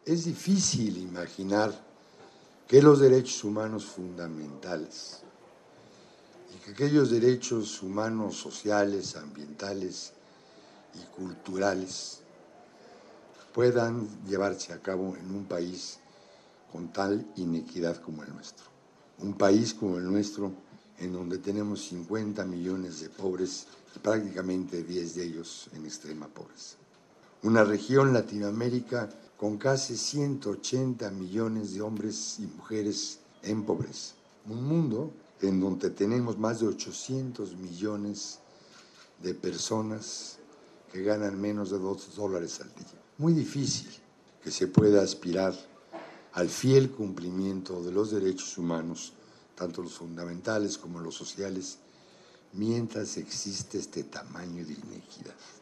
Es difícil imaginar que los derechos humanos fundamentales y que aquellos derechos humanos sociales, ambientales y culturales puedan llevarse a cabo en un país con tal inequidad como el nuestro. Un país como el nuestro, en donde tenemos 50 millones de pobres y prácticamente 10 de ellos en extrema pobreza. Una región, Latinoamérica, con casi 180 millones de hombres y mujeres en pobreza. Un mundo en donde tenemos más de 800 millones de personas que ganan menos de $2 al día. Muy difícil que se pueda aspirar al fiel cumplimiento de los derechos humanos, tanto los fundamentales como los sociales, mientras existe este tamaño de inequidad.